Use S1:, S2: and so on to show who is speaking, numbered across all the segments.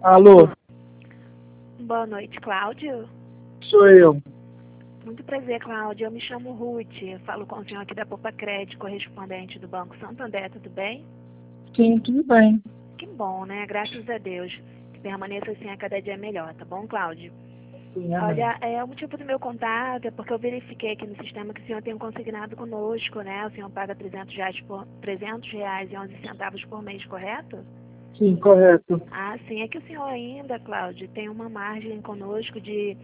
S1: Alô,
S2: Boa noite, Cláudio.
S1: sou eu.
S2: Muito prazer, Cláudio. Eu me chamo Ruth. Eu falo com o senhor aqui da Poupa Crédito, correspondente do Banco Santander, tudo bem?
S1: Sim, tudo bem.
S2: Que bom, né? Graças a Deus. Que permaneça assim a cada dia melhor, tá bom, Cláudio?
S1: Sim, amém.
S2: Olha, o motivo do meu contato é porque eu verifiquei aqui no sistema que o senhor tem um consignado conosco, né? O senhor paga R$ 300,11 por mês, correto?
S1: Sim, correto.
S2: Ah, sim. É que o senhor ainda, Cláudio, tem uma margem conosco de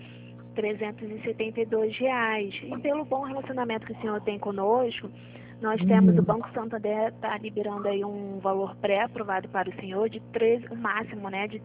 S2: R$ 372. E pelo bom relacionamento que o senhor tem conosco, nós temos o
S1: Uhum.
S2: Banco Santander está liberando aí um valor pré-aprovado para o senhor de 13, o máximo, né, de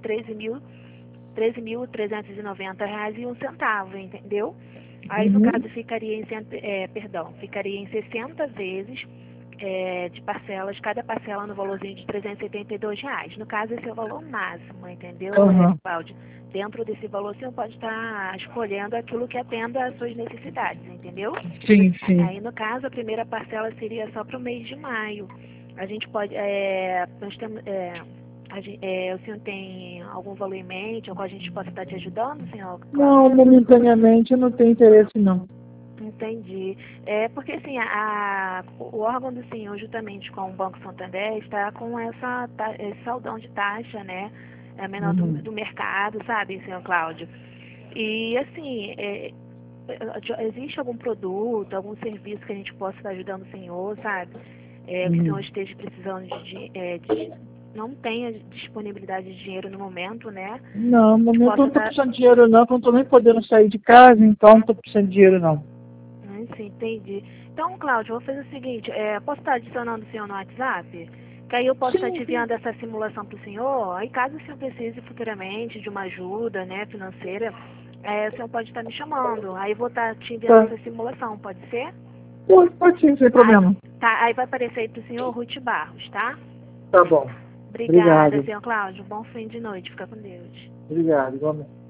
S2: R$ 13.390,01, entendeu? Aí no
S1: Uhum.
S2: caso ficaria em 60 vezes de parcelas, cada parcela no valorzinho de R$ 372. No caso, esse é o valor máximo, entendeu,
S1: Aham.
S2: Cláudio? Dentro desse valor, o senhor pode estar escolhendo aquilo que atenda às suas necessidades, entendeu?
S1: Sim, sim.
S2: Aí, no caso, a primeira parcela seria só para o mês de maio. A gente pode, nós temos, o senhor tem algum valor em mente, ou qual a gente possa estar te ajudando, senhor
S1: Não,
S2: Cláudio?
S1: momentaneamente eu não tenho interesse, não.
S2: Entendi. Porque assim, o órgão do senhor, juntamente com o Banco Santander, está com esse saldão de taxa, né? É menor
S1: Uhum.
S2: do mercado, sabe, senhor Cláudio? E assim, existe algum produto, algum serviço que a gente possa estar ajudando o senhor, sabe? Que o senhor
S1: Uhum.
S2: esteja precisando não tenha disponibilidade de dinheiro no momento, né?
S1: Não, no
S2: A gente
S1: momento eu
S2: possa
S1: não estou
S2: estar.
S1: precisando de dinheiro, não, porque eu não estou nem podendo sair de casa, então não estou precisando de dinheiro, não.
S2: Sim, entendi. Então, Cláudio, eu vou fazer o seguinte, posso estar adicionando o senhor no WhatsApp? Que aí eu posso estar te
S1: Sim, sim.
S2: enviando essa simulação para o senhor, aí caso o senhor precise futuramente de uma ajuda, né, financeira, o senhor pode estar me chamando, aí eu vou estar te enviando
S1: Tá.
S2: essa simulação, pode ser?
S1: Pode sim, sem
S2: Aí,
S1: problema.
S2: tá, aí vai aparecer aí para o senhor Ruth Barros, tá?
S1: Tá bom.
S2: Obrigada,
S1: Obrigado.
S2: senhor Cláudio, bom fim de noite, fica com Deus.
S1: Obrigado, igualmente.